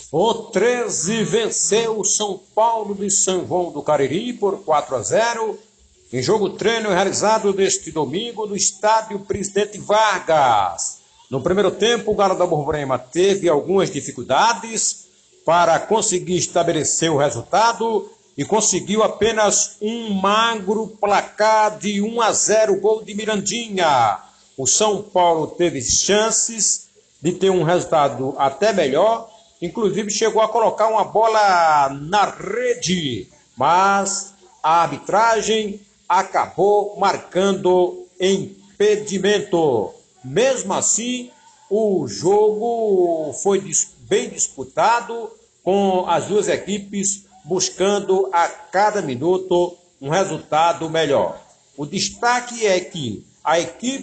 O 13 venceu o São Paulo de São João do Cariri por 4-0, em jogo treino realizado neste domingo no estádio Presidente Vargas. No primeiro tempo, o Galo da Borborema teve algumas dificuldades para conseguir estabelecer o resultado e conseguiu apenas um magro placar de 1-0, gol de Mirandinha. O São Paulo teve chances de ter um resultado até melhor, inclusive chegou a colocar uma bola na rede, mas a arbitragem acabou marcando impedimento. Mesmo assim, o jogo foi bem disputado, com as duas equipes buscando a cada minuto um resultado melhor. O destaque é que a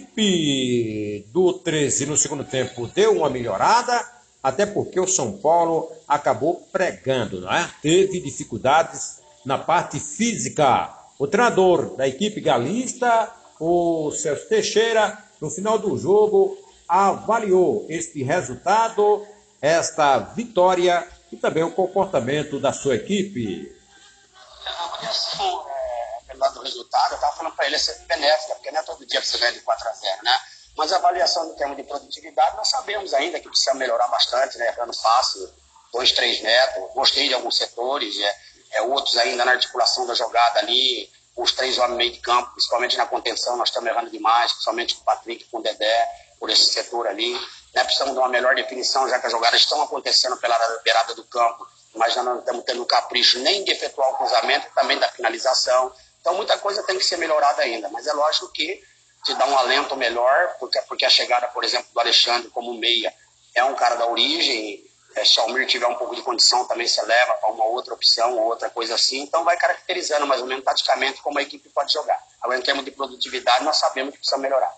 equipe do 13 no segundo tempo deu uma melhorada, até porque o São Paulo acabou pregando, não é? Teve dificuldades na parte física. O treinador da equipe galista, o Celso Teixeira, no final do jogo, avaliou este resultado, esta vitória e também o comportamento da sua equipe. A avaliação, apesar do resultado, eu estava falando para ele, é ser benéfica, porque não é todo dia que você ganha de 4-0, né? Mas a avaliação no termo de produtividade, nós sabemos ainda que precisa melhorar bastante, né? Dando passe, 2, 3 metros. Gostei de alguns setores, outros ainda na articulação da jogada ali, os 3 homens no meio de campo, principalmente na contenção, nós estamos errando demais, principalmente com o Patrick, com o Dedé, por esse setor ali. Né? Precisamos de uma melhor definição, já que as jogadas estão acontecendo pela beirada do campo, mas já não estamos tendo capricho nem de efetuar o cruzamento, também da finalização. Então muita coisa tem que ser melhorada ainda, mas é lógico que te dá um alento melhor, porque a chegada, por exemplo, do Alexandre como meia é um cara da origem. Se o Almir tiver um pouco de condição, também se leva para uma outra opção, outra coisa assim. Então vai caracterizando mais ou menos taticamente como a equipe pode jogar. Agora, em termos de produtividade, nós sabemos que precisa melhorar.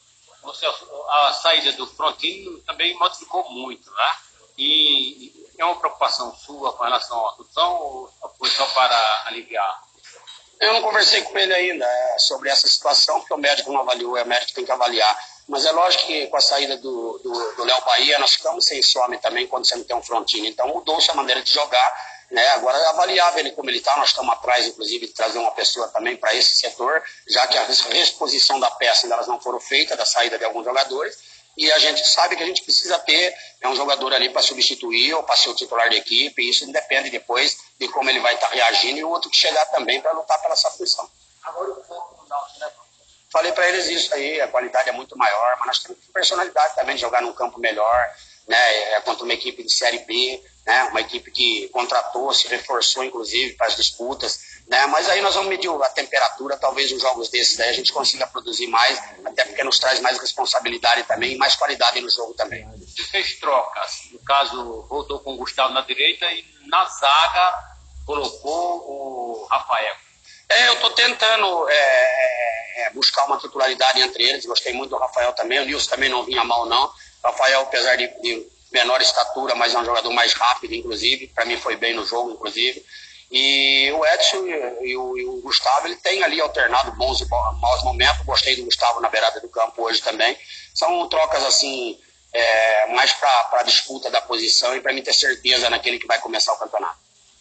A saída do Frontino também modificou muito, né? E é uma preocupação sua com relação à situação ou foi só para aliviar? Eu não conversei com ele ainda sobre essa situação, porque o médico não avaliou, é o médico que tem que avaliar. Mas é lógico que com a saída do Léo Bahia, nós ficamos sem some também quando você não tem um Frontino. Então mudou-se a maneira de jogar, né? Agora é avaliável ele como ele está. Nós estamos atrás, inclusive, de trazer uma pessoa também para esse setor, já que a reexposição da peça ainda elas não foram feitas, da saída de alguns jogadores. E a gente sabe que a gente precisa ter um jogador ali para substituir ou para ser o titular da equipe. E isso depende depois de como ele vai estar reagindo e o outro que chegar também para lutar pela essa função. Agora o foco no Náutico, né? Falei para eles isso aí, a qualidade é muito maior, mas nós temos personalidade também de jogar num campo melhor, né? Contra uma equipe de Série B, né? Uma equipe que contratou, se reforçou inclusive para as disputas, né? Mas aí nós vamos medir a temperatura, talvez os jogos desses daí a gente consiga produzir mais, até porque nos traz mais responsabilidade também e mais qualidade no jogo também. Você fez trocas, no caso voltou com o Gustavo na direita e na zaga colocou o Rafael. Eu estou tentando buscar uma titularidade entre eles. Gostei muito do Rafael também. O Nilson também não vinha mal, não. O Rafael, apesar de menor estatura, mas é um jogador mais rápido, inclusive. Para mim foi bem no jogo, inclusive. E o Edson e o Gustavo, ele tem ali alternado bons e maus momentos. Gostei do Gustavo na beirada do campo hoje também. São trocas assim, mais para a disputa da posição e para mim ter certeza naquele que vai começar o campeonato.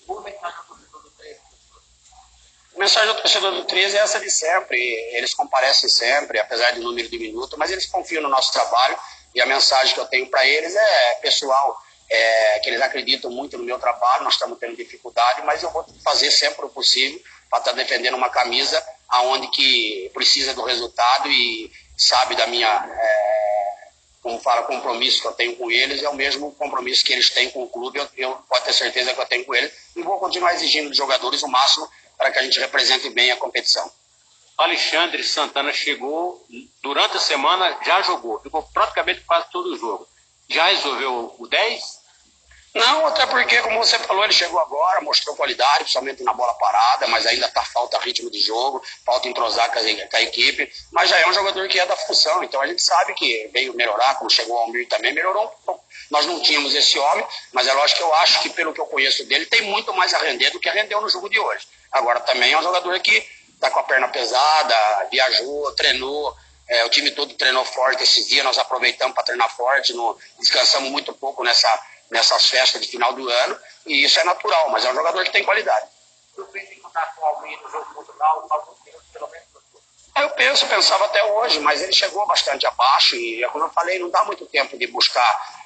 A mensagem do torcedor do 13 é essa de sempre. Eles comparecem sempre, apesar do número de minutos, mas eles confiam no nosso trabalho e a mensagem que eu tenho para eles é pessoal, que eles acreditam muito no meu trabalho. Nós estamos tendo dificuldade, mas eu vou fazer sempre o possível para estar defendendo uma camisa aonde que precisa do resultado e sabe da minha, como fala, compromisso que eu tenho com eles, é o mesmo compromisso que eles têm com o clube, eu pode ter certeza que eu tenho com eles e vou continuar exigindo dos jogadores o máximo para que a gente represente bem a competição. Alexandre Santana chegou, durante a semana já jogou, ficou praticamente quase todo o jogo. Já resolveu o 10? Não, até porque, como você falou, ele chegou agora, mostrou qualidade, principalmente na bola parada, mas ainda falta ritmo de jogo, falta entrosar com a equipe, mas já é um jogador que é da função, então a gente sabe que veio melhorar, como chegou o Almir também, melhorou um pouco. Nós não tínhamos esse homem, mas é lógico que eu acho que, pelo que eu conheço dele, tem muito mais a render do que rendeu no jogo de hoje. Agora também é um jogador que está com a perna pesada, viajou, treinou, o time todo treinou forte esses dias, nós aproveitamos para treinar forte, descansamos muito pouco nessa nessas festas de final do ano, e isso é natural, mas é um jogador que tem qualidade. Eu penso em contar com alguém no jogo contra o Náutico, algum tempo, pelo menos. Eu pensava até hoje, mas ele chegou bastante abaixo e, como eu falei, não dá muito tempo de buscar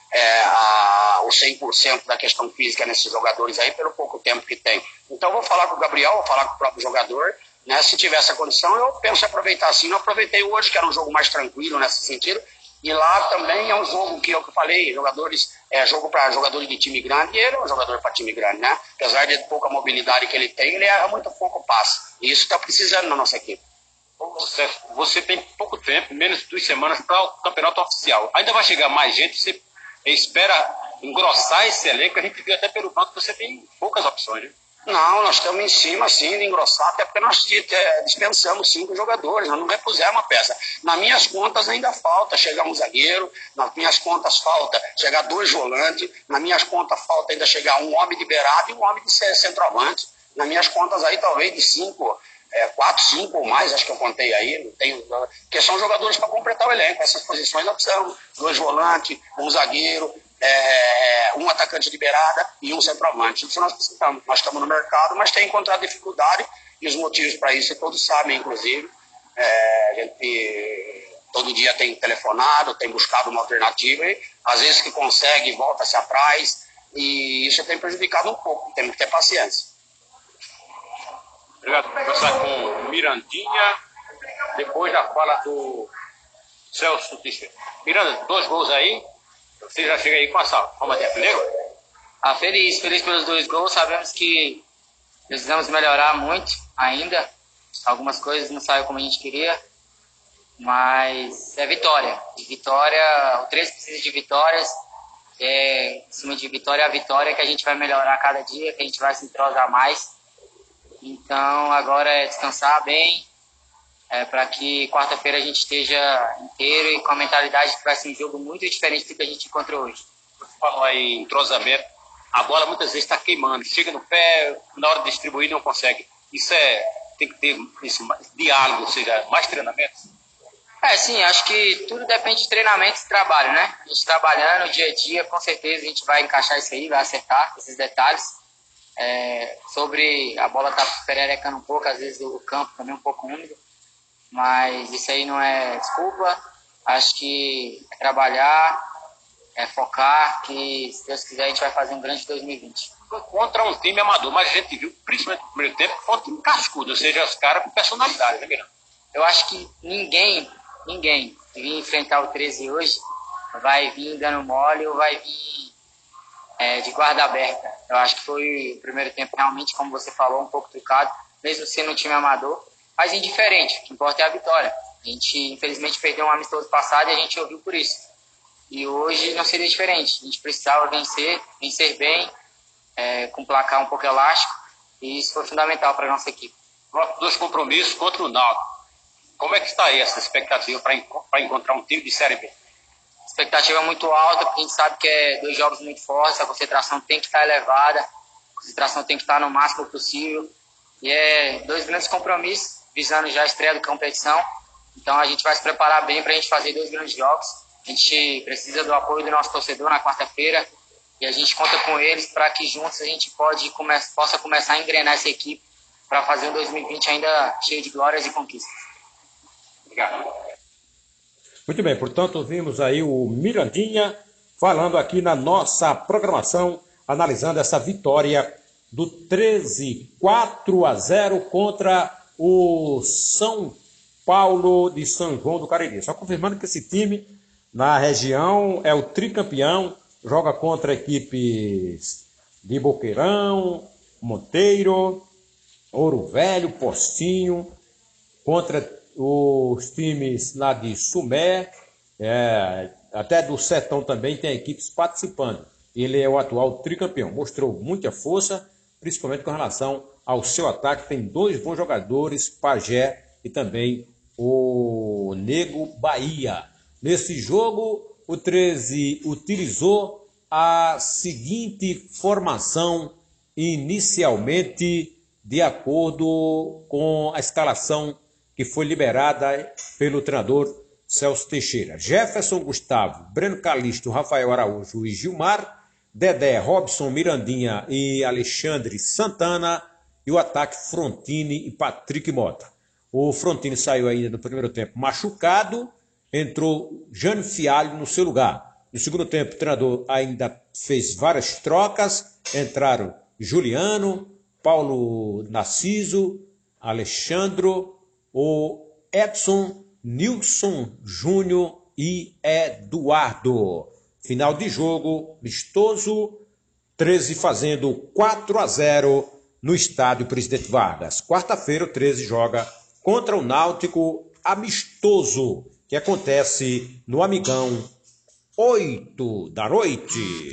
o 100% da questão física nesses jogadores aí, pelo pouco tempo que tem. Então, vou falar com o Gabriel, vou falar com o próprio jogador, né? Se tiver essa condição, eu penso em aproveitar assim. Eu aproveitei hoje, que era um jogo mais tranquilo nesse sentido, e lá também é um jogo que eu falei, jogo para jogadores de time grande, e ele é um jogador para time grande, né? Apesar de pouca mobilidade que ele tem, ele erra muito pouco passe. E isso está precisando na nossa equipe. Você tem pouco tempo, menos de 2 semanas para o campeonato oficial. Ainda vai chegar mais gente, você espera engrossar esse elenco, a gente vê até pelo banco que você tem poucas opções, né? Não, nós estamos em cima, sim, de engrossar, até porque nós dispensamos 5 jogadores, nós não repusemos uma peça. Nas minhas contas ainda falta chegar um zagueiro, nas minhas contas falta chegar 2 volantes, nas minhas contas falta ainda chegar um homem de beirada e um homem de centroavante. Nas minhas contas aí talvez de 5, 4, 5 ou mais, acho que eu contei aí, não tenho, porque são jogadores para completar o elenco. Essas posições nós precisamos, 2 volantes, um zagueiro, um atacante de beirada e um centroavante. Isso nós precisamos. Nós estamos no mercado, mas tem encontrado dificuldade, e os motivos para isso todos sabem, inclusive. A gente todo dia tem telefonado, tem buscado uma alternativa, e às vezes que consegue, volta-se atrás, e isso tem prejudicado um pouco. Temos que ter paciência. Obrigado por conversar com o Mirandinha, depois da fala do Celso Teixeira. Miranda, 2 gols aí, você já chega aí com a forma de artilheiro? Feliz pelos 2 gols. Sabemos que precisamos melhorar muito ainda. Algumas coisas não saíram como a gente queria, mas é vitória. O 13 precisa de vitórias. Em cima de vitória a vitória, que a gente vai melhorar a cada dia, que a gente vai se entrosar mais. Então agora é descansar bem, para que quarta-feira a gente esteja inteiro e com a mentalidade que vai ser um jogo muito diferente do que a gente encontrou hoje. Você falou aí em entrosamento, a bola muitas vezes está queimando, chega no pé, na hora de distribuir não consegue. Isso tem que ter esse diálogo, ou seja, mais treinamento? Sim, acho que tudo depende de treinamento e trabalho, né? A gente trabalhando dia a dia, com certeza a gente vai encaixar isso aí, vai acertar esses detalhes. Sobre a bola tá pererecando um pouco, às vezes o campo também um pouco úmido, mas isso aí não é desculpa. Acho que é trabalhar, focar, que se Deus quiser a gente vai fazer um grande 2020. Contra um time amador, mas a gente viu, principalmente no primeiro tempo, que foi um time cascudo, ou seja, os caras com personalidade, né, Miranda? Eu acho que ninguém que vir enfrentar o 13 hoje vai vir dando mole ou vai vir de guarda aberta. Eu acho que foi o primeiro tempo realmente, como você falou, um pouco trucado, mesmo sendo um time amador, mas indiferente. O que importa é a vitória. A gente, infelizmente, perdeu um amistoso passado e a gente ouviu por isso. E hoje não seria diferente. A gente precisava vencer bem, com placar um pouco elástico, e isso foi fundamental para a nossa equipe. 2 compromissos contra o Náutico. Como é que está aí essa expectativa para encontrar um time de Série B? A expectativa é muito alta, porque a gente sabe que é 2 jogos muito fortes, a concentração tem que estar elevada, a concentração tem que estar no máximo possível. E 2 grandes compromissos, visando já a estreia da competição. Então a gente vai se preparar bem para a gente fazer 2 grandes jogos. A gente precisa do apoio do nosso torcedor na quarta-feira, e a gente conta com eles para que juntos a gente possa começar a engrenar essa equipe para fazer um 2020 ainda cheio de glórias e conquistas. Obrigado. Muito bem, portanto, vimos aí o Mirandinha falando aqui na nossa programação, analisando essa vitória do 13, 4-0 contra o São Paulo de São João do Cariri. Só confirmando que esse time na região é o tricampeão, joga contra equipes de Boqueirão, Monteiro, Ouro Velho, Postinho, contra os times lá de Sumé, até do Sertão também tem equipes participando. Ele é o atual tricampeão, mostrou muita força, principalmente com relação ao seu ataque. Tem 2 bons jogadores, Pajé e também o Nego Bahia. Nesse jogo, o 13 utilizou a seguinte formação inicialmente, de acordo com a escalação que foi liberada pelo treinador Celso Teixeira. Jefferson, Gustavo, Breno Calixto, Rafael Araújo e Gilmar, Dedé, Robson, Mirandinha e Alexandre Santana. E o ataque Frontini e Patrick Mota. O Frontini saiu ainda no primeiro tempo machucado. Entrou Jânio Fialho no seu lugar. No segundo tempo, o treinador ainda fez várias trocas. Entraram Juliano, Paulo Narciso, Alexandro, o Edson, Nilson Júnior e Eduardo. Final de jogo, vistoso, 13 fazendo 4-0 no estádio Presidente Vargas. Quarta-feira o 13 joga contra o Náutico amistoso, que acontece no Amigão, 8 da noite.